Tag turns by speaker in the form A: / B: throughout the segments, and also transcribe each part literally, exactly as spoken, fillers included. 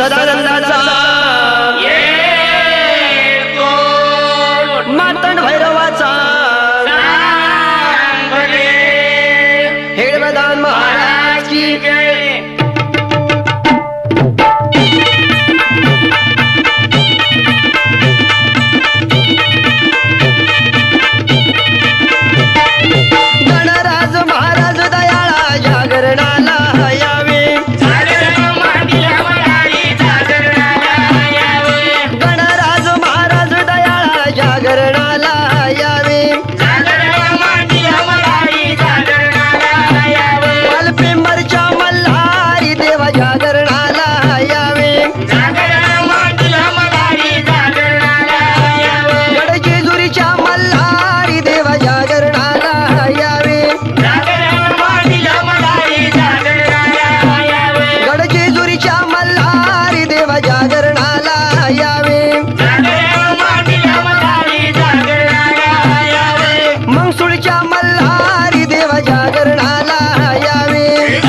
A: सदानंदाचा मातंड भैरवाचा हेडमदान महाराज की गणराज महाराज दयाळा जागरणाला यावे गणराज महाराज दयाळा जागरणाला यावे पालपेंबरच्या मल्हारी देवा जागरणाला यावे गडजेजुरीच्या मल्हारी देवा जागरणाला यावे गडजेजुरीच्या मल्हारी देवा जागरणाला यावे मंगसुळच्या मल्हारी देवा जागरणाला यावे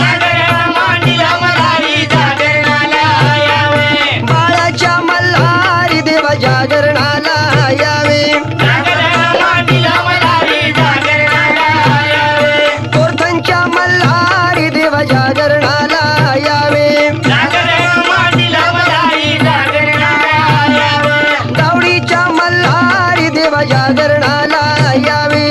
A: बाळाच्या मल्हारी देवा जागरणाला यावे कोरथांच्या मल्हारी देवा जागरणाला यावे दावडीच्या मल्हारी देवा जागरणाला यावे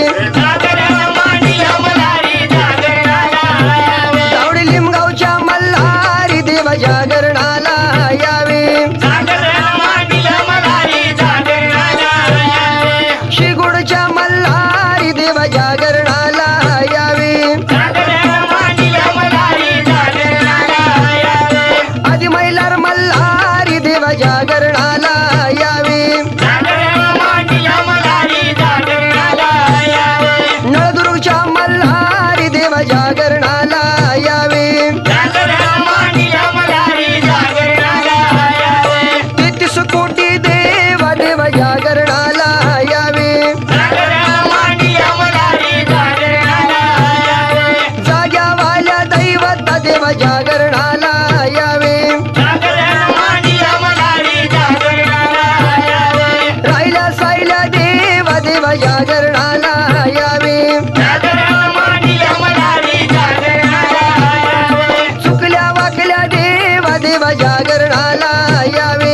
A: दावडी लिमगावच्या मल्हारी देवा जागरणाला यावे शिगुडच्या मल्हारी देवा जागरणाला यावे आदि मैलार मल्हारी देवा जागरणाला यावे नळदुर्गच्या मल्हारी देवा जागरणाला यावे तेहतीस कोटी देवा देवा जागरणाला यावे जाग्यावाल्या दैवत देवा जागरणाला यावे राहिल्या सायल्या देवा देवा जागरणाला यावे चुकल्या वाकल्या देवा देवा जागरणाला यावे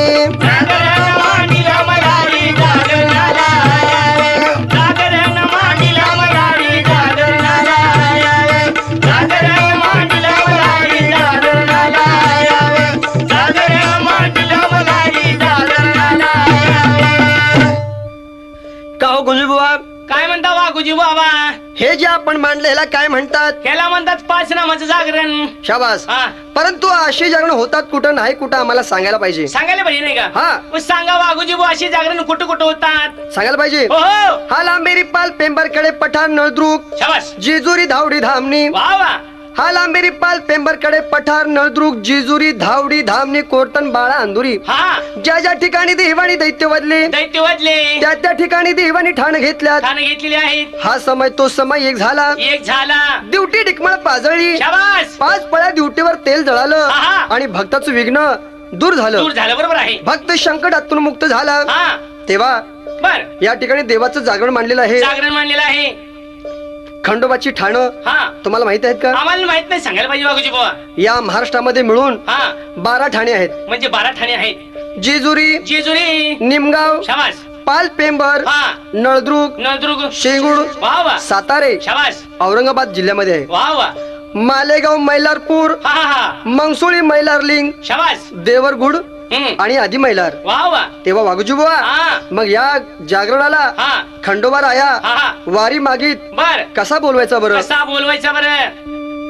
A: का हो गुंजबुवा
B: काय म्हणता वाघूजी बाबा?
A: हे जे आपण मांडलेला काय म्हणतात
B: त्याला म्हणतात पाच नामाचं जागरण.
A: शाबास.
B: हा.
A: परंतु अशी जागरण होतात कुठं नाही कुठं आम्हाला सांगायला पाहिजे.
B: सांगायला पाहिजे नाही का?
A: हा.
B: मग सांगा वाघूजी बुवा, अशी जागरण कुठं कुठं होतात
A: सांगायला पाहिजे.
B: हो हो.
A: हा लांबेरी पाल पेंबरकडे पठार नळदुर्ग
B: शाबास.
A: जेजुरी धावडी धामणी.
B: वा वा.
A: हा लांबेरी पाल पेंबरकडे पठार नळदुर्ग जेजुरी धावडी धामणी कोरतन बाळा अंधुरी.
B: हा.
A: ज्या ज्या ठिकाणी देवानी दैत्य वदले
B: दैत्य वाजले,
A: त्या त्या ठिकाणी देवानी ठाण घेतल्यात.
B: ठाणे घेतलेले आहेत.
A: हा समय तो समय एक झाला.
B: एक झाला.
A: दिवटी डिकमळ पाजळली.
B: शाबास.
A: पाच पळ्या दिवटीवर तेल जळालं
B: आहा.
A: आणि भक्ताचं विघ्न दूर झालं.
B: दूर झालं. बरोबर आहे.
A: भक्त संकटातून मुक्त झाला.
B: हा.
A: तेव्हा
B: बर.
A: या ठिकाणी देवाचं जागरण मांडलेलं आहे.
B: जागरण मांडलेलं आहे.
A: खंडोबाची ठाण
B: हा.
A: तुम्हाला माहित आहेत का?
B: आम्हाला माहित नाही, सांगायला पाहिजे वाघूजी बुवा.
A: या महाराष्ट्रामध्ये मिळून
B: हा.
A: बारा ठाणे आहेत.
B: म्हणजे बारा ठाणे आहेत.
A: जेजुरी,
B: जेजुरी,
A: निमगाव,
B: शाबास.
A: पाल पेंबर,
B: हा.
A: नळदुर्ग,
B: नळदुर्ग,
A: शेंगुड,
B: वा वा.
A: सातारे,
B: शाबास.
A: औरंगाबाद जिल्ह्यामध्ये आहे.
B: वा वा.
A: मालेगाव, मैलारपूर,
B: हा हा हा.
A: मंगसुळी, मैलारलिंग,
B: शाबास.
A: देवरगुड
B: हम्म.
A: आणि आदि मैलार.
B: वा वा.
A: तेव्हा वाघूजी बुवा
B: हा.
A: मग या जागरणाला
B: हा.
A: खंडोबा राया
B: हा हा.
A: वारी मागीत
B: बर.
A: कसा बोलवायचा बरं?
B: कसा बोलवायचा बरं?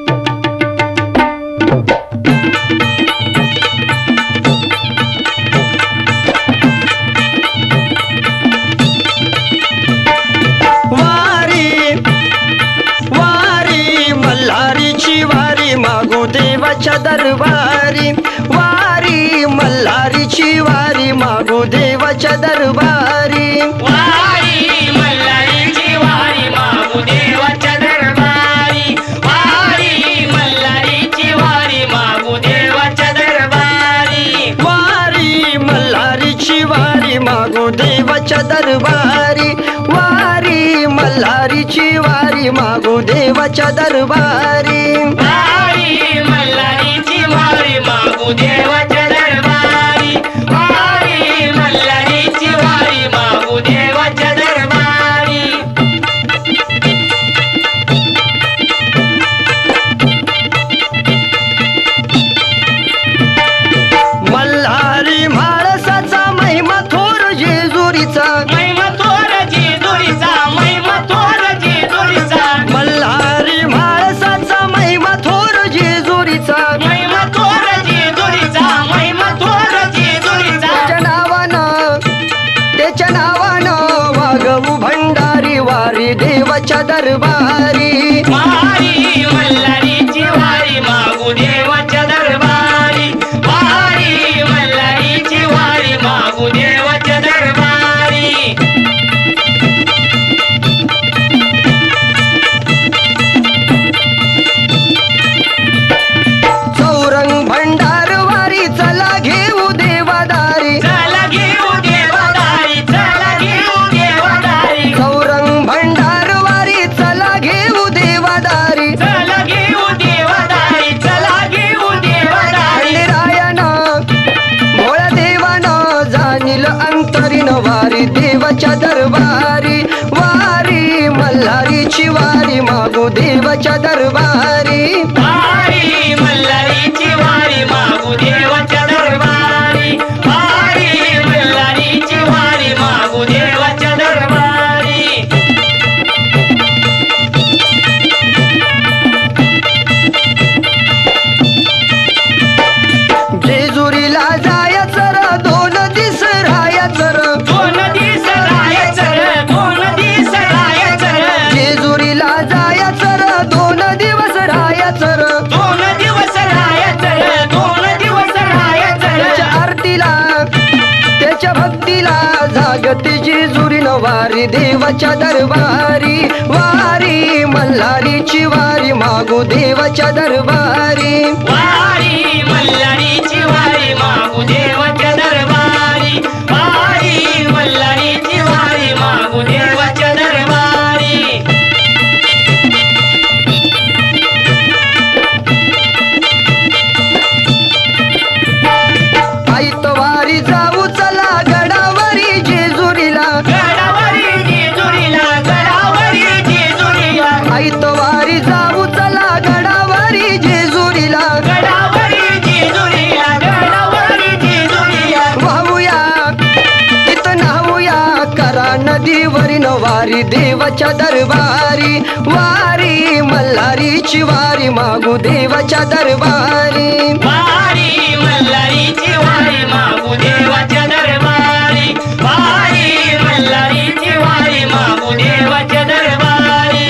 A: वारी वारी मल्हारीची वारी मागू देवाच्या दरबारी. वारी मल्हारीची वारी मागू देवाच्या दरबारी.
B: वारी मल्हारीची वारी मागू देवाच्या दरबारी. वारी मल्हारीची वारी मागू देवाच्या दरबारी.
A: वारी देवाच्या दरबारी
B: वारी मल्हारीची वारी मागू देवाच्या दरबारी वारी मल्हारीची वारी मागू देवाच्या दरबारी
A: मल्हारी म्हाळसाचा महिमा थोर जेजुरीचा
B: महिमा थोर जेजुरीचा महिमा थोर जेजुरीचा
A: मल्हारी म्हाळसाचा महिमा थोर जेजुरीचा
B: महिमा थोर जेजुरीचा महिमा थोर जेजुरीचा
A: त्याच्या नावानं त्याच्या नावानं वागवू भंडारी वारी देवाच्या दरबारी
B: वारी मल्हारीची वारी मागू देवाच्या दरबारी वारी मल्हारीची वारी मागू देवाच्या दरबारी
A: चौरंग भंडार वारी चला घेऊ देवादारी
B: चला घेऊ देवादारी चला घेऊ देवादारी
A: चौरंग भंडार वारी चला घेऊ देवादारी
B: चला घेऊ देवादारी चला घेऊ देवादारी
A: खंडेरायानं भोळ्या देवानं जाणील अंतरीन वारी देवाच्या दरबारी वारी मल्हारीची वारी मागू देवाच्या दरबारी
B: वारी मल्हारीची वारी मागू देवाच्या दरबारी वारी मल्हारीची वारी मागू देवाच्या दरबारी
A: जेजुरीला जायचं र दोन दिस राहायचं र
B: दोन दिवस राहायचं रे, दोन दिवस राहायचं रे.
A: जेजुरीला जायचं र दोन दिवस राहायचं र
B: दोन दिवस राहायचं रे, दोन दिवस राहायचं रे.
A: त्याच्या आरतीला त्याच्या भक्तीला जागती जेजुरीन वारी देवाच्या दरबारी वारी मल्हारीची वारी मागू देवाच्या दरबारी
B: वारी मल्हारीची वारी मागू देवाच्या दरबारी वारी मल्हारीची वारी मागू देवाच्या दरबारी
A: आईतवारी जाऊ चला गडावरी जेजुरीला
B: गडावरी जेजुरीला गडावरी जेजुरीला
A: आईतवारी जाऊ चला गडावरी जेजुरीला
B: गडावरी जेजुरीला गडावरी जेजुरीला
A: वाहूया तिथं न्हावूया करा नदीवरी वारी देवाच्या दरबारी वारी मल्हारीची वारी मागू देवाच्या दरबारी
B: वारी मल्हारीची वारी मागू देवाच्या दरबारी वारी मल्हारीची वारी मागू देवाच्या दरबारी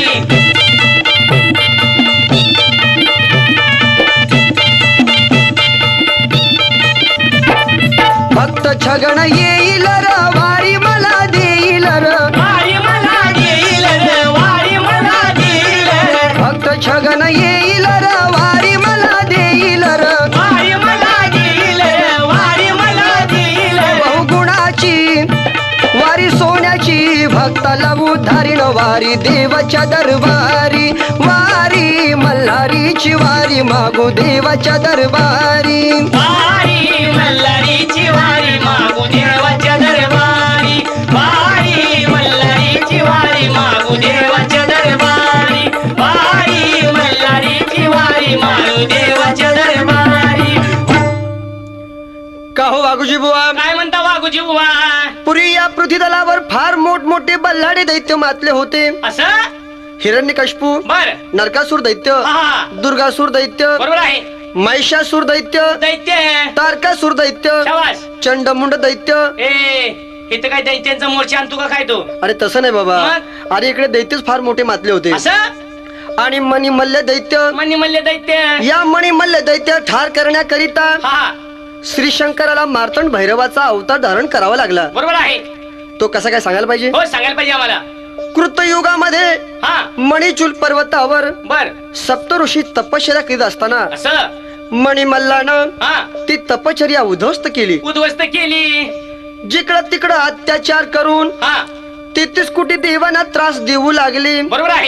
A: भक्त छगन येईल र वारी मला देईल र
B: वारी मला देईल रे, वारी मला देईल रे.
A: भक्त छगन येईल र वारी मला देईल र
B: वारी मला देईल रे, वारी मला देईल रे.
A: बहुगुणाची वारी सोन्याची भक्ताला उद्धारीन वारी देवाच्या दरबारी वारी मल्हारीची वारी मागू देवाच्या दरबारी
B: वारी मल्हारीची वारी मागू देवाच्या दरबारी वारी मल्हारीची वारी मागू देवाच्या दरबारी वारी मल्हारीची वारी मागू देवाच्या दरबारी
A: का हो वाघूजी बुवा
B: काय म्हणता वाघूजी बुवा
A: पूर्वी या पृथ्वीतलावर फार मोठमोठे बल्लाडे दैत्य मातले होते
B: असं
A: हिरण्यकश्यपू
B: बर
A: नरकासूर दैत्य
B: हा
A: दुर्गासूर दैत्य
B: बरोबर आहे
A: महिषासूर दैत्य
B: दैत्य
A: तारकासूर दैत्य
B: शाबास
A: चंडमुंड दैत्य
B: ए इथं काय दैत्यांचा मोर्चा आणतो का काय तो
A: अरे तसं नाही बाबा
B: मग?
A: अरे इकडे दैत्यच फार मोठे मातले होते
B: असं
A: आणि मणिमल्ल दैत्य
B: मनी मल्ले दैत्य
A: या मणिमल्ल दैत्य ठार करण्याकरिता
B: हा
A: श्री शंकराला मार्तंड भैरवाचा अवतार धारण करावा लागला
B: बरोबर आहे
A: तो कसा काय सांगायला पाहिजे
B: हो सांगायला पाहिजे आम्हाला
A: कृतयुगामध्ये
B: हा
A: मणिचूल पर्वतावर
B: बर
A: सप्त ऋषी तपश्चर्या करीत असताना
B: असं
A: मणिमल्लानं
B: हा
A: ती तपश्चर्या उद्ध्वस्त केली.
B: उद्ध्वस्त केली
A: जिकडं तिकडं अत्याचार करून
B: हा
A: तेहतीस कोटी देवांना त्रास देऊ लागली.
B: बरोबर आहे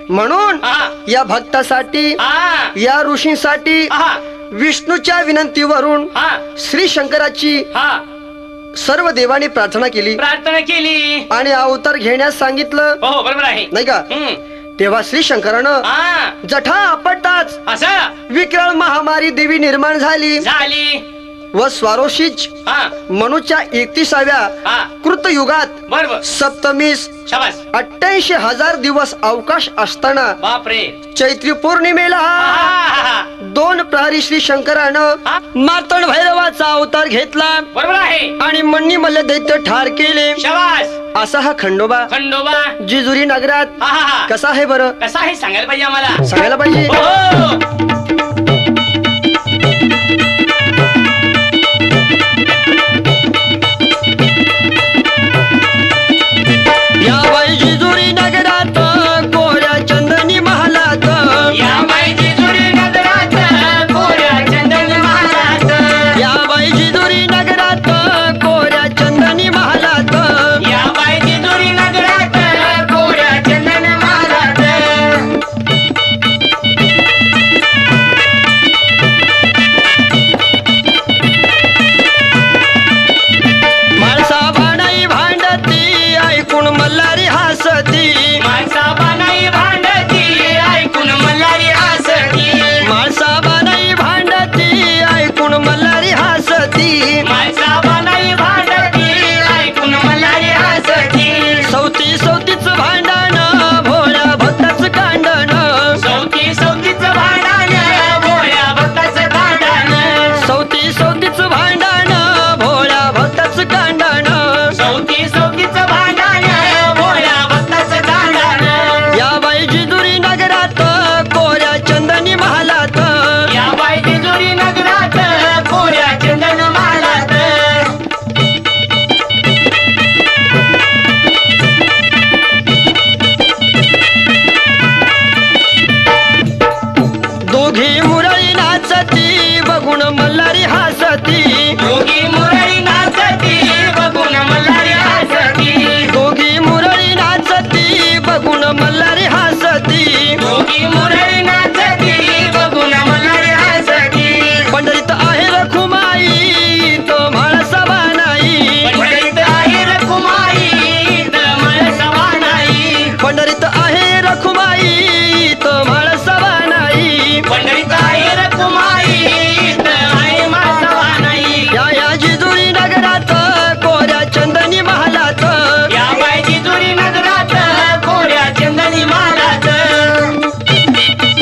A: म्हणून
B: हा.
A: या भक्तासाठी
B: हा
A: या ऋषींसाठी
B: हा
A: विष्णूच्या विनंतीवरून
B: हा
A: श्री शंकराची
B: हा
A: सर्व देवांनी प्रार्थना केली
B: प्रार्थना केली.
A: आणि अवतार घेण्यास सांगितलं,
B: हो बरोबर आहे.
A: नाही का?
B: हम्म.
A: तेव्हा श्री शंकरानं
B: हा
A: जठा आपटताच
B: असं
A: विकराळ महामारी देवी निर्माण झाली
B: झाली.
A: व स्वारोशीच
B: हा
A: मनुच्या एकतीसाव्या
B: हा
A: कृतयुगात
B: बरोबर.
A: सप्तमीस
B: शाबास.
A: अठ्ठ्याऐंशी हजार दिवस अवकाश असताना
B: बापरे.
A: चैत्री पौर्णिमेला
B: हा
A: दोन प्रहरी श्री शंकरानं
B: हा.
A: मार्तंड भैरवाचा अवतार घेतला
B: बरोबर आहे.
A: आणि मन्नी मल्ल दैत्य ठार केले.
B: शाबास.
A: असा हा खंडोबा
B: खंडोबा
A: जेजुरी नगरात
B: हा हा हा
A: कसा आहे बरं?
B: कसा आहे सांगायला पाहिजे आम्हाला.
A: सांगायला पाहिजे.
B: हो
A: या बाई जेजुरी नगरात कोऱ्या चंदनी महालात
B: या बाई जेजुरी नगरात कोऱ्या चंदन महालात.
A: या बाई जेजुरी नगरात कोऱ्या चंदनी महालात
B: या बाई जेजुरी नगरात कोऱ्या चंदन महालात.
A: माणसा भांडाई भांडती ऐकून मल्हारी हसती.
B: माणसा बानाई भांडती ऐकून मल्हारी हसती.
A: माणसा बानाई भांडती ऐकून मल्हारी हसती.
B: माणसा बानाई भांडती ऐकून मल्हारी हसती.
A: सौती सौतीच भांडण भोळ्या भक्ताच कांडण.
B: सौती सौतीच भांडण भोळ्या भक्ताचं कांडण.
A: सौती सौतीच भांडण भोळ्या भक्ताच कांडण.
B: सौती सौतीच भांडण भोळ्या भक्ताचं कांडण.
A: या बाई जेजुरी नगरात कोऱ्या चंदनी महालात
B: या बाई जेजुरी नगरात कोऱ्या चंदन महालात.
A: दोघी मुरळी नाचती बघून मल्हारी हसती.
B: दोघी मुरळी नाचती बघून मल्हारी हसती.
A: दोघी मुरळी नाचती बघून मल्हारी हसती.
B: दोघी मुरळी नाचती बघून मल्हारी हसती.
A: पंढरीत आहे रखुमाई तो म्हाळसावा नाही.
B: पंढरीत आहे रखुमाई तर माळसावा नाही.
A: पंढरीत आहे रखुमाई तो म्हाळसावा नाही.
B: पंढरीत आहे रखुमाई तर आहे माळसावा नाही.
A: या या जेजुरी नगरात कोऱ्या चंदनी महालात
B: या बाई जेजुरी नगरात कोऱ्या चंदनी महालात.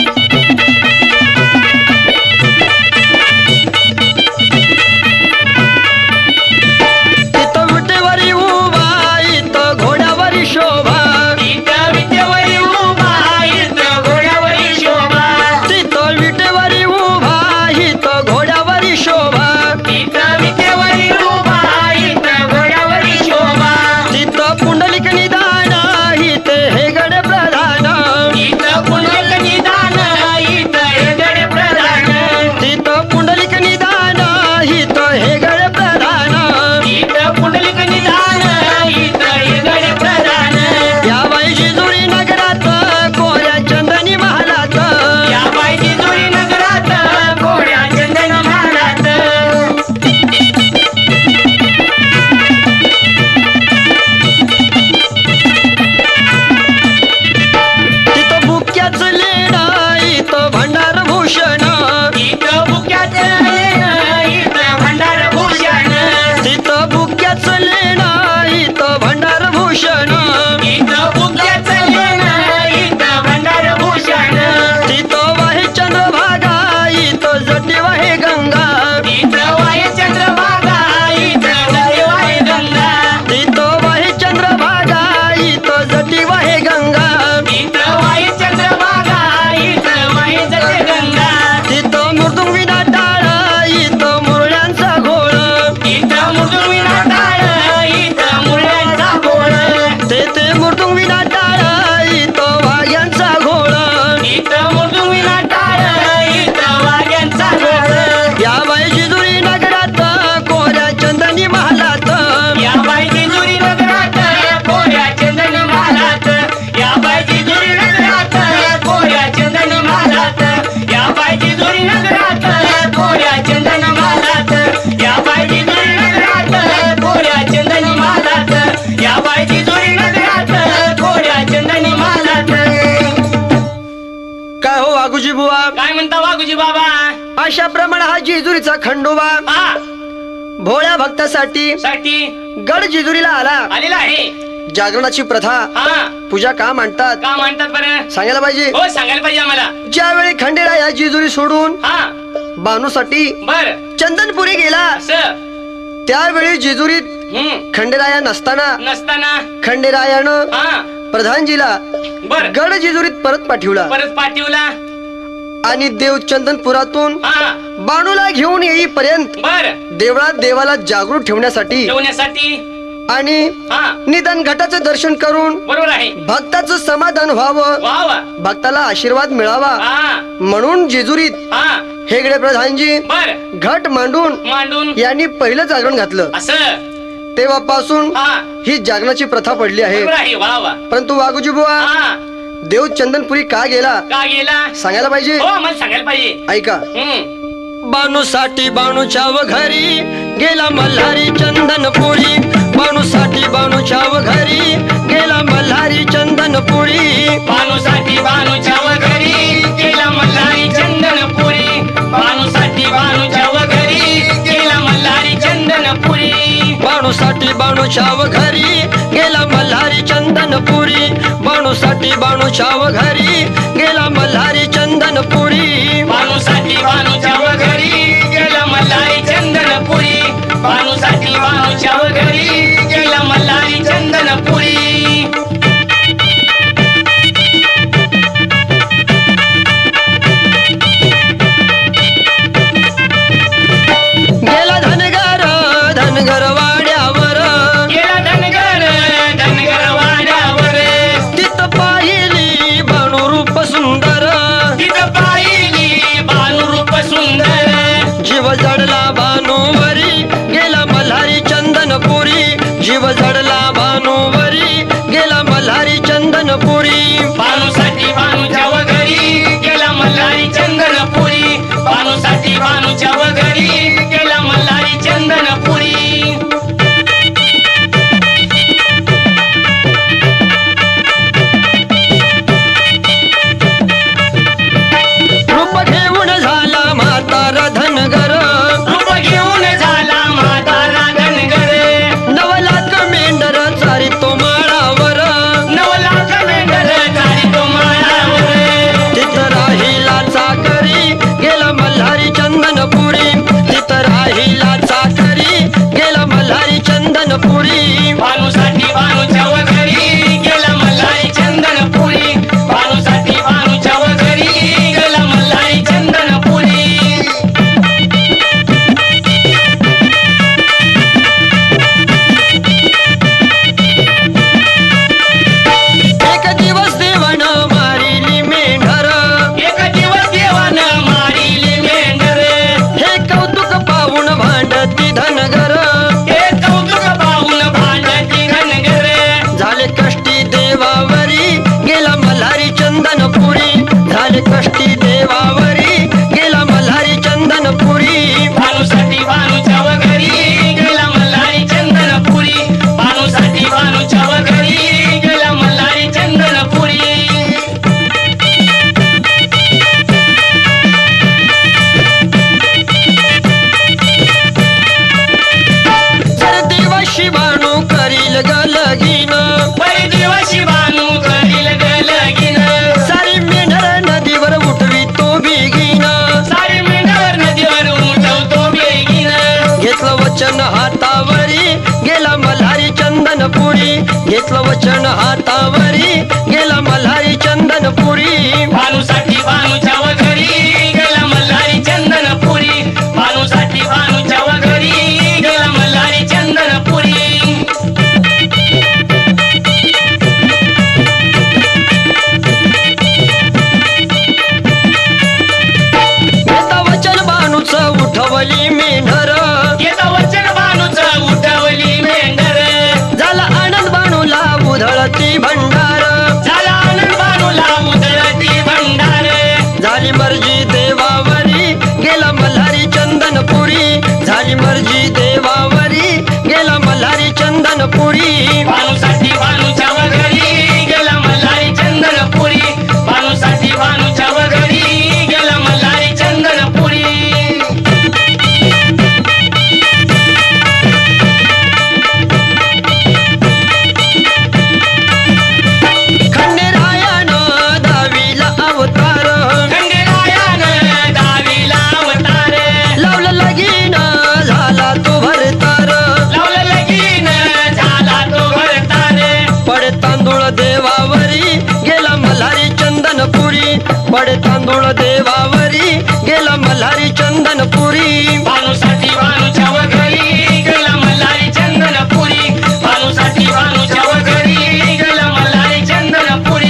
A: वाघुजी बुवा.
B: काय म्हणता वाघुजी बाबा?
A: अशा प्रमाणे हा जेजुरीचा खंडोबा
B: हा
A: भोळ्या भक्तासाठी
B: साठी
A: गड जेजुरीला आला.
B: आलेला आहे.
A: जागरणाची प्रथा
B: हा
A: पूजा का मांडतात
B: का म्हणतात बरं?
A: सांगायला पाहिजे.
B: हो सांगायला पाहिजे आम्हाला.
A: ज्यावेळी खंडेराया जेजुरी सोडून
B: हा
A: बानूसाठी
B: बर
A: चंदनपुरी गेला
B: असं.
A: त्यावेळी जेजुरीत
B: हम्म
A: खंडेराया नसताना
B: नसताना
A: खंडेरायानं
B: हा
A: प्रधानजीला
B: बर
A: गड जेजुरीत परत पाठवला
B: परत पाठवला
A: आणि देव चंदनपुरातून
B: हा
A: बाणूला घेऊन येईपर्यंत
B: बर
A: देवळात देवाला जागृत ठेवण्यासाठी
B: ठेवण्यासाठी
A: आणि
B: हा
A: निदान घटाचं दर्शन करून
B: बरोबर आहे.
A: भक्ताचं समाधान व्हावं,
B: वा वा
A: भक्ताला आशीर्वाद मिळावा
B: हा
A: म्हणून जेजुरीत
B: हा
A: हेगडे प्रधानजी
B: बर
A: घट मांडून
B: मांडून
A: यांनी पहिलं जागरण घातलं.
B: असं
A: तेव्हापासून
B: हा
A: ही जागरणाची प्रथा पडली आहे.
B: बरोबर आहे. वा वा
A: परंतु वाघुजी बुवा
B: हा
A: देव चंदनपुरी का गेला
B: का गेला?
A: सांगायला पाहिजे.
B: हो आम्हाला सांगायला पाहिजे.
A: ऐका.
B: हम्म
A: बाणूसाठी बाणूच्या व घरी गेला मल्हारी चंदनपुरी. बाणूसाठी बाणूच्या व घरी गेला मल्हारी चंदनपुरी.
B: बाणूसाठी बाणूच्या व घरी गेला मल्हारी चंदनपुरी. बाणूसाठी बाणूच्या व घरी गेला मल्हारी चंदनपुरी.
A: बाणूसाठी बाणूच्या व घरी गेला मल्हारी चंदनपुरी. बाणूसाठी बाणूच्या व घरी गेला मल्हारी चंदनपुरी.
B: बाणूसाठी बाणूच्या व घरी गेला मल्हारी चंदनपुरी. बाणूसाठी बाणूच्या व घरी गेला मल्हारी चंदनपुरी.
A: गेला धनगर धनगर वाड्यावर
B: गेला धनगर धनगर वाड्यावर.
A: तिथं पाहिली बाणू रूप सुंदर.
B: तिथं पाहिली बाणूरूप सुंदर.
A: जीव जडला बाणूवरी गेला मल्हारी चंदनपुरी. जीव जडला बाणूवरी गेला मल्हारी चंदनपुरी.
B: बाणूसाठी बाणूच्या व घरी गेला मल्हारी चंदनपुरी. बाणूसाठी बाणूच्या व घरी गेला मल्हारी चंदनपुरी.
A: रूप घेऊन झाला म्हातारा धनगर.
B: रूप घेऊन झाला म्हातारा धनगर.
A: नवलाख मेंढर चारी तो माळावर.
B: नवलाख मेंढर चारी तो माळावर.
A: तिथं राहिला चाकरी गेला मल्हारी चंदनपुरी. तिथं राहिला चाकरी गेला मल्हारी चंदनपुरी.
B: बाणूसाठी बाणूच्या व घरी गेला मल्हारी चंदनपुरी. बाणूसाठी बाणूच्या व घरी गेला मल्हारी चंदनपुरी.
A: एक दिवस देवानं मारिली मेंढर.
B: एक दिवस देवानं मारिली मेंढर.
A: हे कौतुक पाहून भांडती धनगर.
B: हे कौतुक पाहून भांडती धनगर.
A: झाले कष्टी देवावरी गेला मल्हारी चंदनपुरी. झाले कष्टी देवावरी गेला मल्हारी चंदनपुरी.
B: बाणूसाठी बाणूच्या व घरी गेला मल्हारी चंदनपुरी. बाणूसाठी बाणूच्या व घरी गेला मल्हारी चंदनपुरी.
A: जर देवाशी बाणू करील गलगीन.
B: परी दिवशी बाणू करील गलगीन.
A: सारी मेंढर नदीवर उठवी तो बिगीन.
B: सारी मेंढर नदीवर उठवतो बेगीन.
A: घेतलं वचन हातावरी गेला मल्हारी चंदनपुरी. घेतलं वचन हातावरी गेला मल्हारी चंदनपुरी.
B: बाणूसाठी बाणूच्या व घरी गेला मल्हारी चंदनपुरी. बाणूसाठी बाणूच्या व घरी गेला मल्हारी चंदनपुरी.
A: घेता वचन बाणूच उठवली मेंढर.
B: येता वचन बाणूचं उठवली मेंढर.
A: झाला आनंद बाणूला उधळती भंडार.
B: झाला आनंद बाणूला उधळती भंडार.
A: झाली मर्जी देवावरी गेला मल्हारी चंदनपुरी. झाली मर्जी देवावरी गेला मल्हारी चंदनपुरी.
B: बाणूसाठी बाणूच्या व घरी गेला मल्हारी चंदनपुरी. बाणूसाठी बाणूच्या व घरी
A: तांदूळ देवावरी गेला मल्हारी चंदनपुरी
B: भानूसाठी भानूच्या वगरी गेला मल्हारी चंदनपुरी भानूसाठी भानूच्या वगरी गेला मल्हारी चंदनपुरी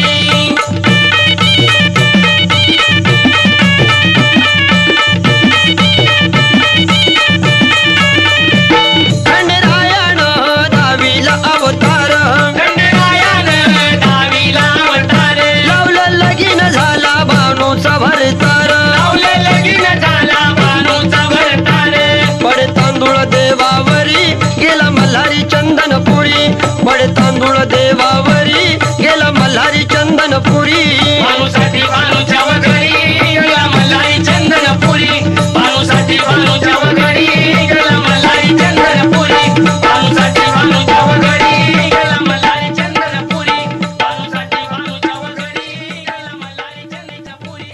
A: खंडरायान दावीला अवतार
B: खंडरायान दावीला अवतार
A: लावलं लगीन झाला भानूचा भरतार
B: लावलं लगीन झाला भानूचा भरतार
A: पडे तांदूळ देवावरी गेला मल्हारी चंदनपुरी पडे तांदूळ देवावरी गेला मल्हारी चंदनपुरी
B: भानूसाठी भानूच्या वगरी गेला मल्हारी चंदनपुरी भानूसाठी भानूच्या वगरी गेला मल्हारी चंदनपुरी भानूसाठी भानूच्या वगरी गेला मल्हारी चंदनपुरी भानूसाठी भानूच्या वगरी गेला मल्हारी चंदनपुरी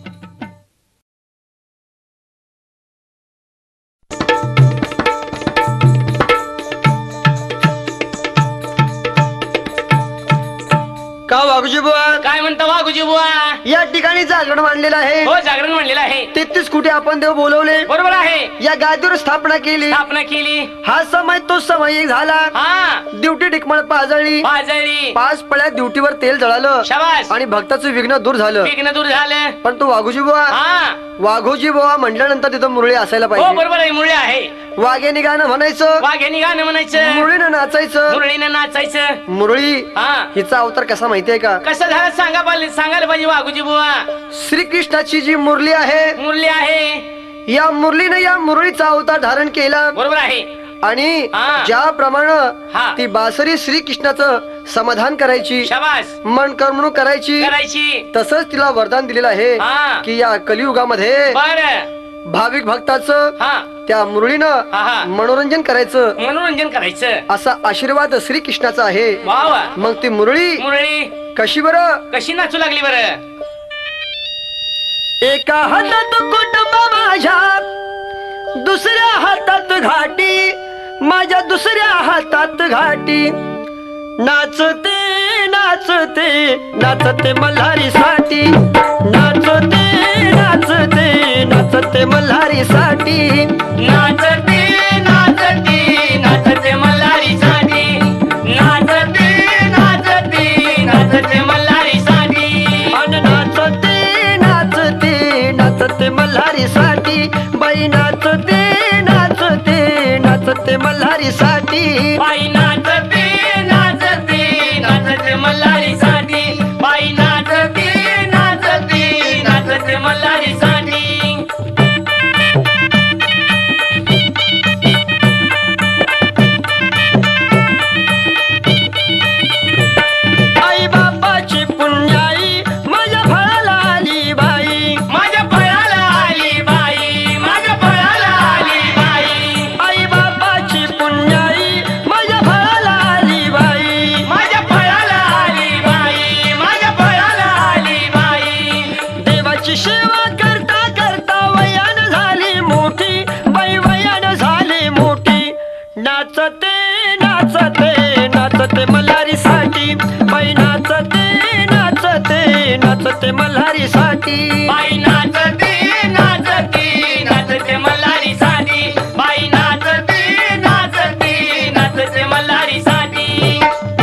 A: का वाघूजी बुवा
B: काय म्हणता वाघूजी बुवा
A: या ठिकाणी जागरण मांडलेलं आहे
B: हो जागरण म्हणलेलं आहे
A: तेहतीस कोटी आपण देव बोलवले
B: बरोबर आहे
A: या गादीवर स्थापना केली
B: स्थापना केली
A: हा समय तो समय एक झाला
B: हा
A: ड्युटी टिकमळ पाजळली
B: पाजळी
A: पाच पळ्या ड्युटीवर तेल जळालं
B: शाबास
A: आणि भक्ताचं विघ्न दूर झालं
B: विघ्न दूर झालं
A: पण तो वाघोजी बुवा
B: हा
A: वाघोजी बुवा म्हटल्यानंतर तिथं मुरळी असायला
B: हो
A: पाहिजे
B: बरोबर आहे मुरळी आहे
A: वाघेनी गाणं म्हणायचं
B: वाघ्यानी गाणं म्हणायचं
A: मुरळीनं नाचायचं
B: मुरळीनं नाचायचं
A: मुरळी
B: हा
A: हिचा अवतार कसा माहितीये का
B: कसं झालं सांगा पाहिजे सांगायला पाहिजे वाघूजी बुवा
A: श्रीकृष्णाची जी मुरली आहे
B: मुरली आहे
A: या मुरलीनं या मुरळीचा अवतार धारण केला
B: बरोबर आहे
A: आणि
B: हा.
A: ज्याप्रमाणे
B: हा.
A: ती बासरी श्रीकृष्णाचं समाधान करायची
B: शाबास
A: मन करमणूक करायची
B: करायची
A: तसंच तिला वरदान दिलेलं आहे
B: हा.
A: की या कलियुगामध्ये
B: बर
A: भाविक भक्ताचं
B: हा
A: त्या मुरळीनं
B: हा, हा.
A: मनोरंजन करायचं
B: मनोरंजन करायचं
A: असा आशीर्वाद श्रीकृष्णाचा आहे
B: वा वा
A: मग ती मुरळी
B: मुरळी
A: कशी बरं
B: कशी नाचू लागली बरं
A: एका हातात कुटुंब माझ्या दुसऱ्या हातात घाटी माझ्या दुसऱ्या हातात घाटी नाचते नाचते नाचते मल्हारीसाठी नाचते नाचते नाचते मल्हारीसाठी
B: नाचते नाचते नाचते मल्हारीसाठी नाचते नाचते नाचते मल्हारीसाठी
A: अन नाचते नाचते नाचते मल्हारीसाठी बाई नाचते नाचते नाचते मल्हारीसाठी
B: बाई नाचते नाचते नाचते मल्हारीसाठी बाई नाचते नाचते नाचते मल्हारीसाठी
A: आई बापाची पुण्याई माझ्या फळाला आली बाई
B: माझ्या फळाला आली बाई माझ्या फळाला आली बाई
A: आई बापाची पुण्याई माझ्या फळाला आली बाई
B: माझ्या फळाला आली बाई माझ्या फळाला आली बाई
A: देवाची सेवा करता करता वयान झाली मोठी बाई वयान झाली मोठी नाचते नाचते नाचते मल्हारीसाठी बाई नाचते नाचते नाचते मल्हारीसाठी
B: बाई नाचते नाचते नाचते मल्हारीसाठी बाई नाचते नाचते नाचते मल्हारीसाठी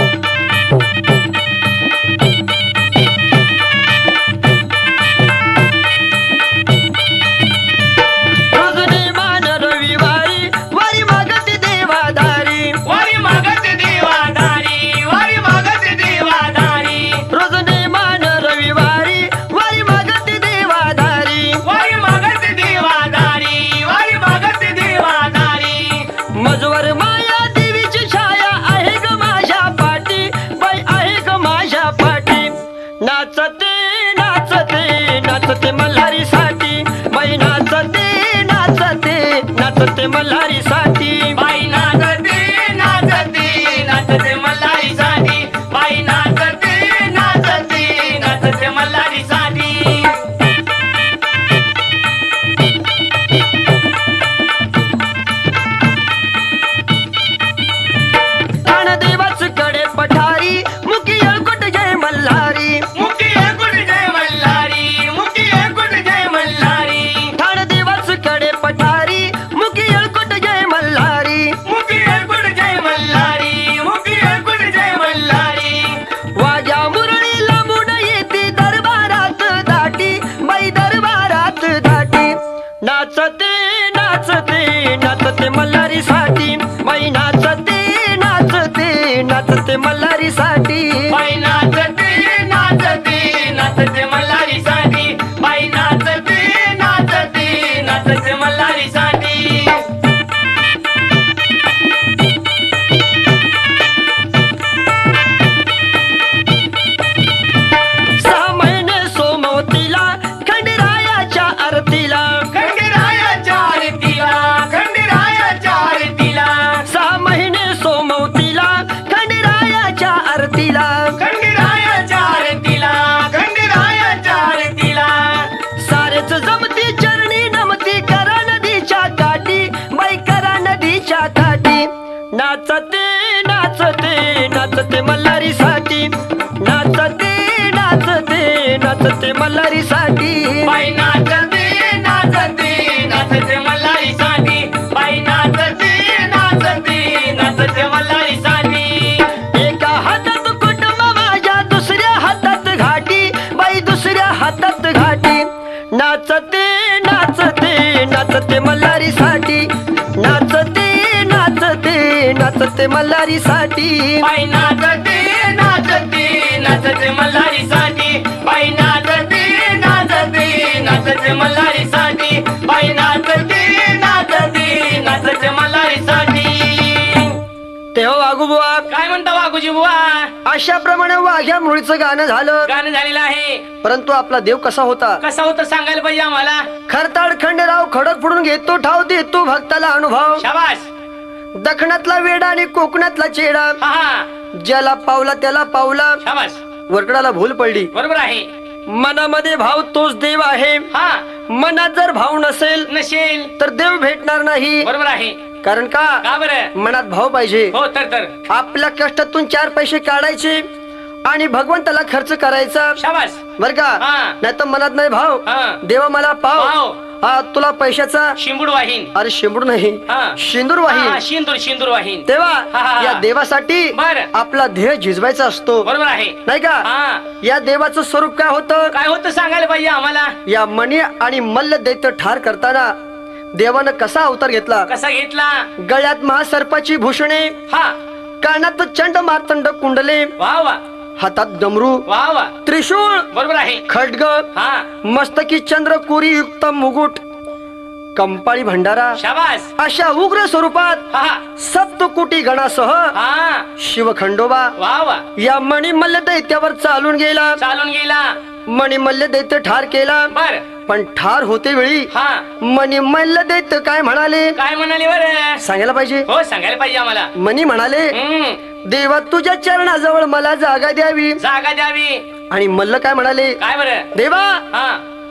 A: रोजनी मान रविवारी वारी मागती देवादारी
B: वारी मागत देवादारी वारी मागत देवादारी
A: रोजनी मान रविवारी वारी मागती देवादारी
B: वारी मागत देवादारी वारी मागत देवादारी
A: मजवर माया देवीची छाया आहे ग माझ्या पाठी बाई आहे ग माझ्या पाठी नाचते नाचते नाचते मल्हारीसाठी बाई नाचते नाचते नाचते मल्हारीसाठी
B: बाई नाचते नाचते नाचते मल्हारीसाठी बाई नाचते नाचते नाचते मल्हारीसाठी
A: देवाच कडे पठारी मुखी कुट जय मल्हारी
B: मुखी एकूण जय मल्हारी मुखी एकूण
A: नाचते नाचते नाचते मल्हारीसाठी बाई नाचते नाचते नाचते मल्हारीसाठी
B: बाई नाचते नाचते नाचते मल्हारीसाठी बाई नाचते नाचते नाचते मल्हारीसाठी
A: सहा महिने सोमवतीला खंडरायाच्या आरतीला
B: खंडरायाच्या आरतीला खंडरायाच्या आरतीला
A: सहा महिने सोमवतीला खंडरायाच्या आरतीला
B: खंडरायाच्या आरतीला खंडरायाच्या आरतीला
A: सारेच जमती चरणी नमती करा नदीच्या काठी बाई करा नदीच्या काठी नाचते नाचते नाचते मल्हारीसाठी नाचते नाचते नाचते मल्हारीसाठी
B: बाई नाचते नाचते नाचते मल्हारीसाठी बाई नाचते नाचते नाचते मल्हारीसाठी
A: एका हातात कुटुंब माझ्या दुसऱ्या हातात घाटी बाई दुसऱ्या हातात घाटी नाचते नाचते नाचते मल्हारीसाठी नाचते नाचते नाचते मल्हारीसाठी
B: बाई नाचते नाचते नाचते मल्हारीसाठी बाई नाचते नाचते नाचते मल्हारीसाठी बाई नाचते नाचते नाचते मल्हारीसाठी
A: तेव्हा वागू बुवा
B: काय म्हणता वाघूजी बुवा
A: अशा प्रमाणे वाघ्या मुळीचं गाणं झालं
B: गाणं झालेलं आहे
A: परंतु आपला देव कसा होता
B: कसा होतं सांगायला पाहिजे आम्हाला
A: खरताड खंडेराव खडक फोडून घेतो ठाव देतो भक्ताला अनुभव
B: शाबास
A: दखनातला वेडा आणि कोकणातला चेडा
B: हा हा
A: ज्याला पावला त्याला पावला
B: शाबास
A: वरकडाला भूल पडली
B: बरोबर आहे
A: मनामध्ये भाव तोच देव आहे
B: हा
A: मनात जर भाव नसेल
B: नसेल
A: तर देव भेटणार नाही
B: बरोबर आहे
A: कारण का
B: का बरं
A: मनात भाव पाहिजे
B: हो तर तर
A: आपल्या कष्टातून चार पैसे काढायचे आणि भगवंताला खर्च करायचा
B: शाबास
A: बर का
B: हा.
A: नाही तर मनात नाही भाव
B: हा.
A: देवा मला पाव
B: पाव.
A: हा तुला पैशाचा
B: शिंबूड वाहीन
A: अरे शिंबूड नाही
B: हा.
A: शिंदूर
B: हा,
A: वाही
B: शिंदूर शिंदूर वाहीन हा,
A: तेव्हा
B: हा.
A: या देवासाठी
B: बरं.
A: आपला ध्येय झिजवायचा असतो
B: बरोबर आहे
A: नाही का
B: हा
A: या देवाचं स्वरूप काय होतं
B: काय होतं सांगायला पाहिजे आम्हाला
A: या मणी आणि मल्ल दैत्य ठार करताना देवानं कसा अवतार घेतला
B: कसा घेतला
A: गळ्यात महासर्पाची भूषणे
B: हा
A: कानात चंड मार्तंड कुंडले
B: वा वा
A: हातात डमरू
B: वा वा
A: त्रिशूळ
B: बरोबर आहे
A: खड्ग
B: हा
A: मस्तकी चंद्र कोरी युक्त मुकुट कंपाळी भंडारा
B: शाबास
A: अशा उग्र स्वरूपात
B: हा
A: सप्तकोटी गणासह
B: हा
A: शिवखंडोबा
B: वा वा
A: या मणिमल्ल दैत्यावर चालून गेला
B: चालून गेला
A: मणिमल्ल दैत्य ठार केला
B: बर
A: पण ठार होते वेळी
B: हा
A: मणिमल्ल दैत्य काय म्हणाले
B: काय म्हणाले बर
A: सांगायला पाहिजे
B: हो सांगायला पाहिजे आम्हाला
A: मणी म्हणाले
B: हम्म
A: देवा तुझ्या चरणाजवळ मला जागा द्यावी
B: जागा द्यावी
A: आणि मल्ल काय म्हणाले
B: काय बरं
A: देवा
B: हा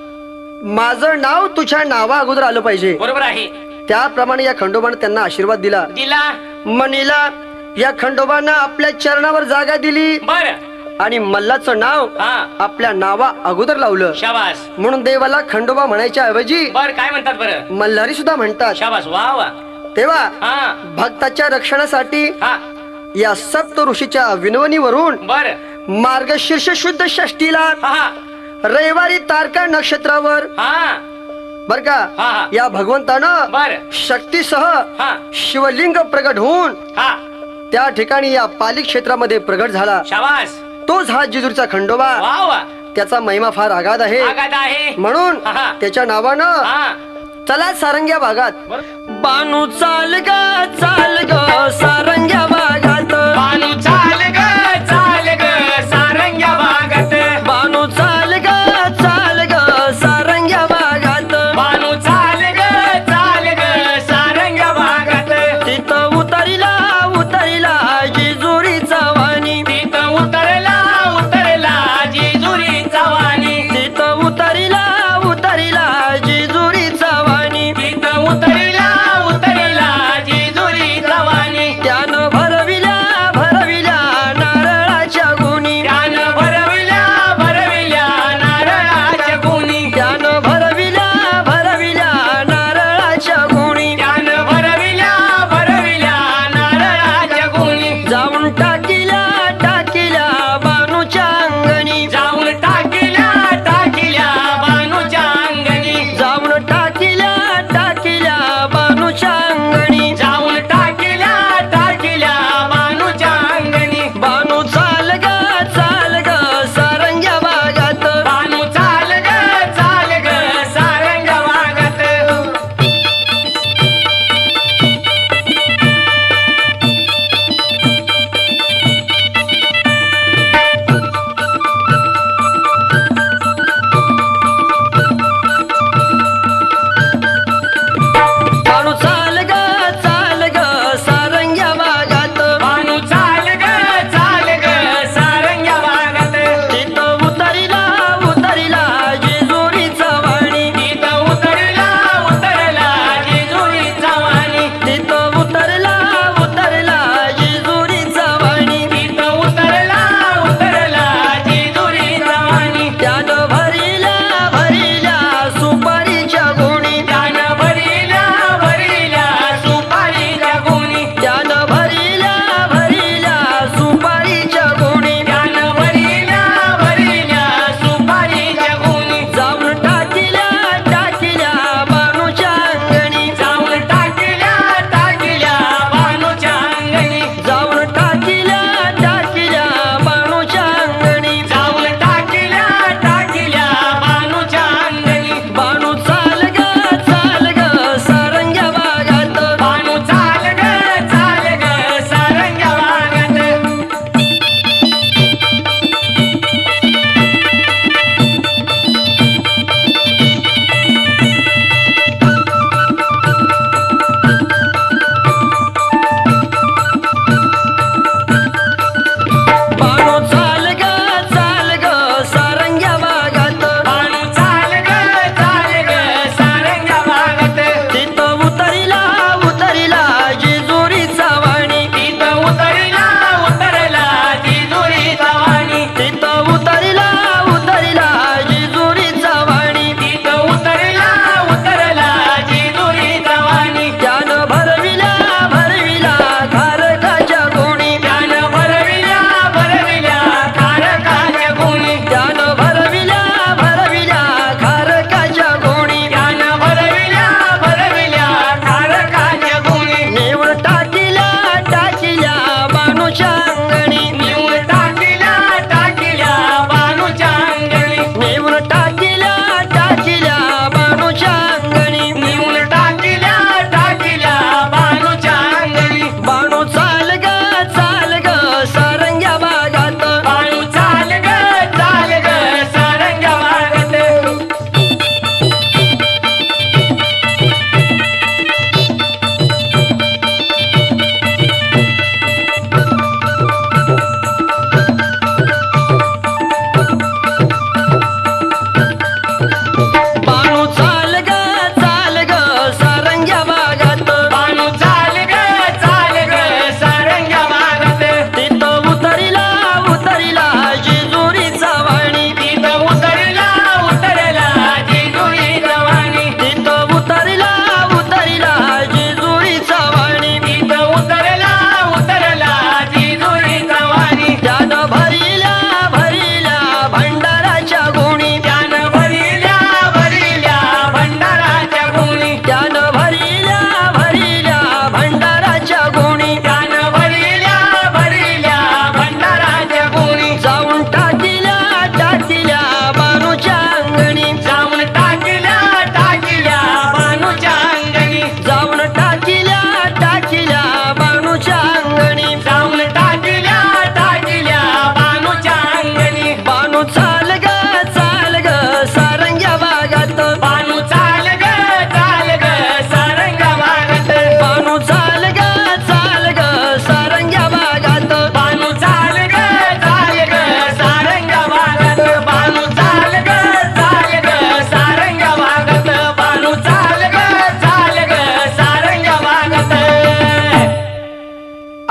A: माझं नाव तुझ्या नावा अगोदर आलं पाहिजे
B: बरोबर आहे
A: त्याप्रमाणे या खंडोबाने त्यांना आशीर्वाद दिला
B: दिला
A: मनीला या खंडोबानं आपल्या चरणावर जागा दिली
B: बर
A: आणि मल्लाचं नाव
B: हा
A: आपल्या नावा अगोदर लावलं
B: शाबास
A: म्हणून देवाला खंडोबा म्हणायच्या ऐवजी
B: बर काय म्हणतात बरं
A: मल्हारी सुद्धा म्हणतात
B: शाबास वा वा
A: तेव्हा
B: हा
A: भक्ताच्या रक्षणासाठी
B: हा
A: या सप्त ऋषीच्या विनवणीवरून
B: बर
A: मार्गशीर्ष शुद्ध षष्टीला
B: हा
A: रविवारी तारका नक्षत्रावर
B: हा
A: बर का
B: हा, हा.
A: या भगवंतानं
B: बर
A: शक्तीसह
B: हा
A: शिवलिंग प्रगट होऊन
B: हा
A: त्या ठिकाणी या पाली क्षेत्रामध्ये प्रगट झाला
B: शाबास
A: तोच हा जिजूरचा खंडोबा
B: वा वा
A: त्याचा महिमा फार आगाध आहे
B: आगात आहे
A: म्हणून
B: हा, हा.
A: त्याच्या नावानं
B: हा
A: चला सारंग्या भागात
B: बर
A: बानू चाल ग चाल ग सारंग्या भागात
B: बानू चाल ग चाल ग सारंग्या भागात
A: बानू चाल ग चाल ग सारंग्या भागात
B: बानू चाल ग चाल ग सारंग्या भागात
A: तिथं उतरिला उतरिला जिजुरीचा वाणी
B: तिथं उतरला उतरला जेजुरीचा वाणी
A: तिथं उतरिला उतरिला जिजुरीचा वाणी
B: तिथं उतरला उतरला जेजुरीचा वाणी
A: त्यानं भर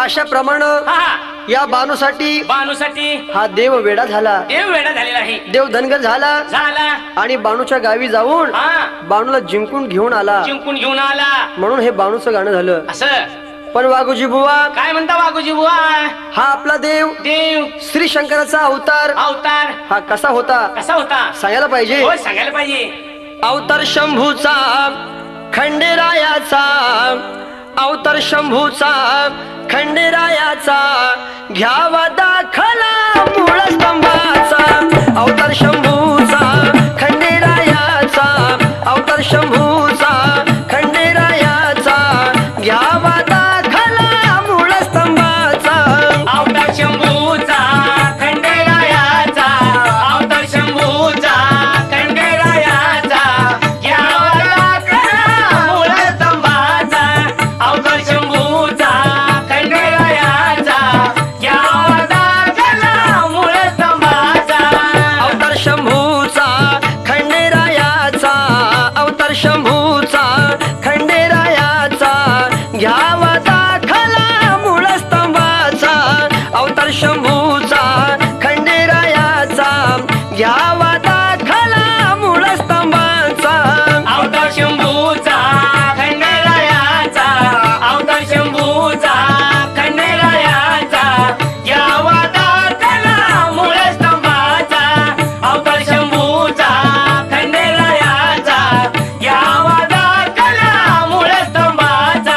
A: अशाप्रमाणे
B: हा
A: या बाणूसाठी
B: बाणूसाठी
A: हा देव वेडा झाला,
B: देव वेडा झालेला आहे,
A: देव धनगर झाला
B: झाला
A: आणि बाणूच्या गावी जाऊन
B: हा
A: बाणूला जिंकून घेऊन आला,
B: जिंकून घेऊन आला
A: म्हणून हे बाणूचं गाणं झालं.
B: असं
A: पण वाघोजी बुवा
B: काय म्हणता वाघोजी बुवा?
A: हा आपला देव
B: देव
A: श्री शंकराचा अवतार
B: अवतार
A: हा कसा होता
B: कसा होता
A: सांगायला पाहिजे.
B: होय सांगायला पाहिजे.
A: अवतार शंभूचा खंडेरायाचा, अवतार शंभूचा खंडेरायाचा, घ्यावा दाखला मूळ स्तंभाचा. अवतार शंभूचा खंडेरायाचा, अवतार शंभूचा खंडेरायाचा, घ्यावा दाखला मूळ स्तंभाचा.
B: अवतार शंभूचा खंडेरायाचा, अवतार शंभूचा खंडेरायाचा, घ्यावा दाखला मूळ स्तंभाचा. अवतार शंभूचा खंडेरायाचा, घ्यावा दाखला मूळ स्तंभाचा.
A: अवतार शंभूचा खंडेरायाचा, अवतार शंभूचा खंडेरायाचा, घ्यावा दाखला मूळ स्तंभाचा. अवतार शंभूचा खंडेरायाचा, घ्यावा दाखला मूळ स्तंभाचा.
B: अवतार शंभूचा खंडेरायाचा, अवतार शंभूचा खंडेरायाचा, घ्यावा दाखला मूळ स्तंभाचा. अवतार शंभूचा खंडेरायाचा, घ्यावा दाखला मूळ स्तंभाचा.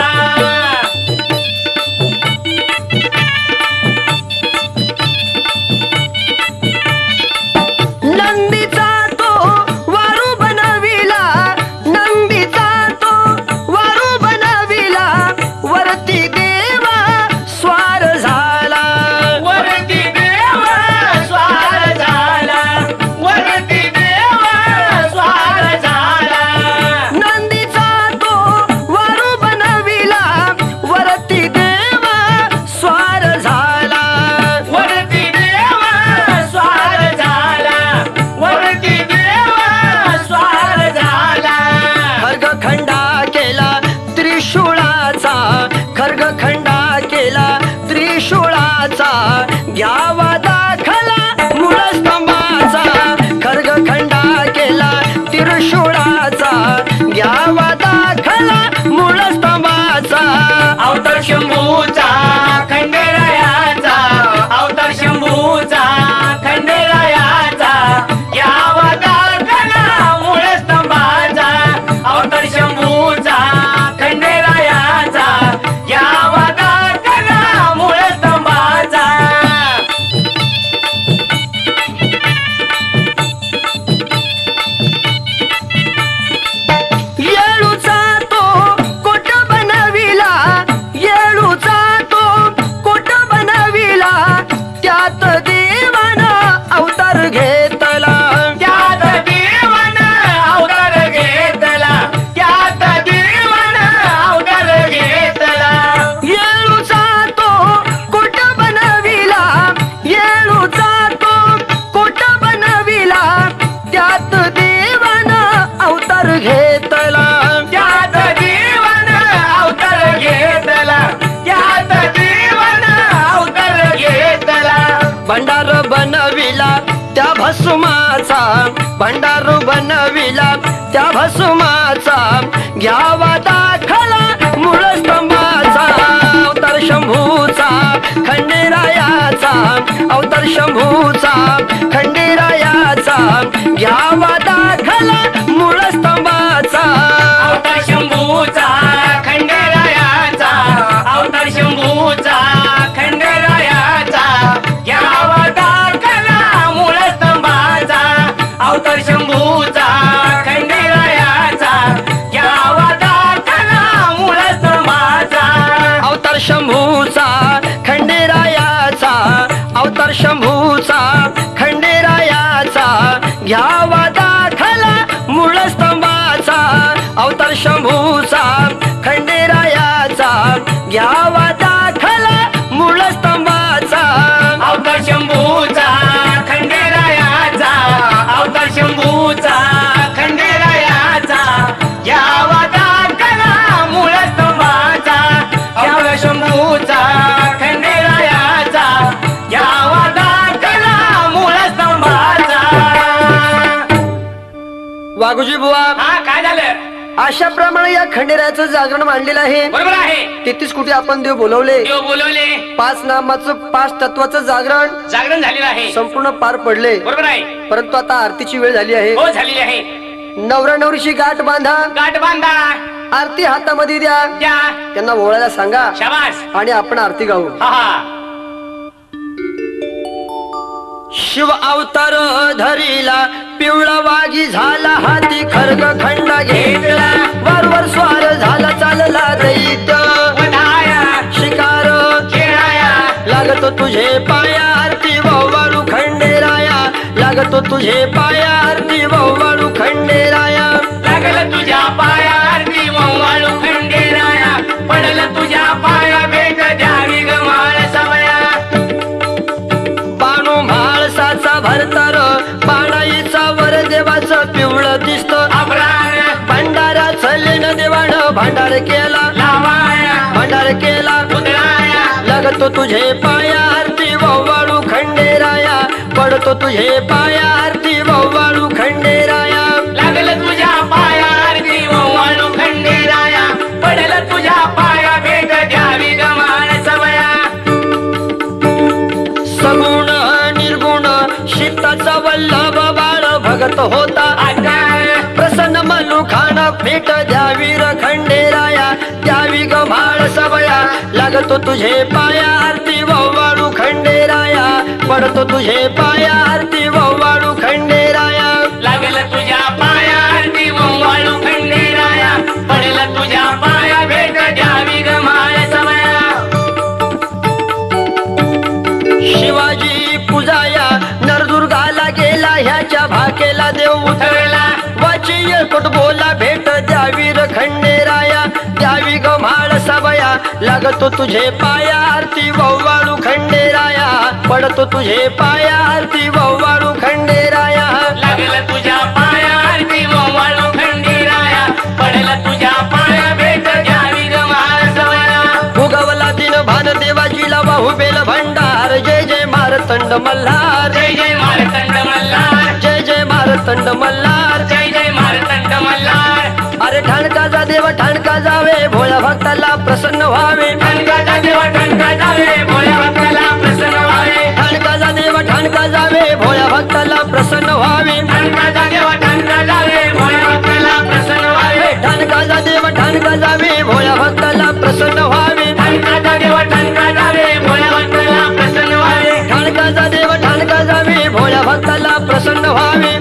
A: नंदीचा तो वारू बनविला, नंदीचा तो वारू बनविला, वरती देवा स्वार झाला.
B: वरती देवा स्वार झाला, वरती देवा स्वार झाला.
A: नंदीचा तो वारू बनविला, वरती देवा स्वार झाला.
B: वरती देवा स्वार झाला, वरती देवा स्वार झाला.
A: खड्गखंडा केला त्रिशूळाचा, खड्गखंडा केला त्रिशूळाचा, घ्यावा दाखला मूळ स्तंभाचा. खड्गखंडा केला त्रिशूळाचा, घ्यावा दाखला मूळ स्तंभाचा.
B: अवतार शंभूचा खंडेरायाचा, अवतार शंभूचा खंडेरायाचा, घ्यावा दाखला मूळ स्तंभाचा. अवतार शंभूचा खंडेरायाचा, घ्यावा दाखला मूळ स्तंभाचा.
A: येळूचा तो कोट बनविला, येळूचा तो कोट बनविला, त्यात देवानं अवतार घेतला.
B: त्यात देवन अवतार घेतला, त्यात देवन अवतार घेतला.
A: येळूचा तो कोट बनविला, येळूचा तो कोट बनविला, त्यात देवानं अवतार घेतला.
B: त्यात देवन अवतार घेतला, त्यात देवन अवतार घेतला.
A: भंडार बनविला त्या भस्माचा, भंडार बनविला त्या भस्माचा, घ्यावा दाखला मूळ स्तंभाचा. अवतार शंभूचा खंडेरायाचा, अवतार शंभूचा खंडेरायाचा, घ्यावा दाखला मूळ स्तंभाचा.
B: अवतार शंभूचा खंडेरायाचा, अवतार शंभूचा खंडेरायाचा, घ्यावा दाखला मूळ स्तंभाचा. अवतार शंभूचा खंडेरायाचा, घ्यावा दाखला मूळ स्तंभाचा.
A: अवतार शंभूचा खंडेरायाचा, अवतार शंभूचा खंडेरायाचा, घ्यावा दाखला मूळ बापूजी बुवा,
B: हा काय झालं?
A: अशा प्रमाणे या खंडेरायाचं जागरण मांडलेलं आहे.
B: बरोबर आहे.
A: तेहतीस कोटी आपण देव बोलवले,
B: देव बोलवले,
A: पाच नामाचं पाच तत्वाचं जागरण
B: जागरण झालेलं आहे.
A: संपूर्ण पार पडले.
B: बरोबर आहे.
A: परंतु आता आरतीची वेळ झाली आहे.
B: हो झालेली आहे.
A: नवरा नवरीची गाठ बांधा,
B: गाठ बांधा,
A: आरती हातामध्ये द्या,
B: द्या,
A: त्यांना ओळायला सांगा
B: शाबास.
A: आणि आपण आरती गाऊ.
B: हा हा.
A: शिव अवतार धरीला, पिवळा वाघी झाला हाती, खर्ग खंडा घेतला, वरवर स्वार झाला, चालला दैत्य
B: वधाया,
A: शिकार
B: खेळाया,
A: लागतो तुझे पाया आरती वव्वाळू खंडेराया, लागतो तुझे पाया आरती वव्वाळू खंडेराया.
B: लागल तुझ्या पाया आरती वव्वाळू खंडेराया, पडल तुझ्या पाया भेट द्यावी गमाळ सवया.
A: बाणू म्हाळसाचा भरतार, बाणाईचा वर देवाचं पिवळं दिसत,
B: अब्रार
A: भंडारा चलेन देवानं भांडार केला,
B: लावाया,
A: भांडार केला,
B: उदळाया,
A: लागतो तुझे पाया आरती वव्वाळू खंडेराया, पडतो तुझे पाया आरती वव्वाळू खंडेराया.
B: लागल तुझ्या पाया आरती वव्वाळू खंडेराया, पडल तुझ्या पाया भेट द्यावी गमाळ सवया.
A: सगुण निर्गुण शीताचा वल्लभ बाळ भगत होता, प्रसन्न मनुखाना भेट द्यावी र खंडेराया, द्यावी गमाळ सवया. लागतो तुझे पाया आरती वव्वाळू खंडेराया, पडतो तुझे पाया आरती वव्वाळू खंडेराया.
B: लागल तुझ्या पाया आरती वव्वाळू खंडेराया, पडल तुझ्या पाया भेट द्यावी गमाळ सवया.
A: शिवाजी पूजाया नरदुर्गाला गेला, ह्याच्या भाकेला देव उतरला, वाची येळकोट बोला भेट द्यावी र खंडेराया, द्यावी गमाळ सवया. लागतो तुझे पाया आरती वव्वाळू खंडेराया, पडतो तुझे पाया आरती वव्वाळू खंडेराया.
B: लागल तुझ्या पाया आरती वव्वाळू खंडेराया, पडल तुझ्या पाया भेट द्यावी गमाळ सवया.
A: उगवला दिन भान देवाजीला, बाहुबेल भंडार, जय जय मारतंड मल्हार,
B: जय जय मारतंड मल्हार,
A: जय जय मारतंड मल्हार.
B: जय जय मारतंड मल्हार.
A: अरे ठाणका जा देव ठाणका जावे, भोळ्या भक्ताला प्रसन्न व्हावे,
B: ठणकाचा देव ठणका जावे, भोळ्या भक्ताला प्रसन्न व्हावे.
A: ठाणका जा देव ठाणका जावे, भोळ्या भक्ताला प्रसन्न व्हावे,
B: ठणकाचा देव ठणका जावे, भोळ्या भक्ताला प्रसन्न व्हावे.
A: ठाणका जा देव ठाणका जावे, भोळ्या भक्ताला प्रसन्न व्हावे,
B: ठणकाचा देव ठणका जावे, भोळ्या भक्ताला प्रसन्न व्हावे.
A: ठाणका जा देव ठाणका जावे, भोळ्या भक्ताला प्रसन्न व्हावे.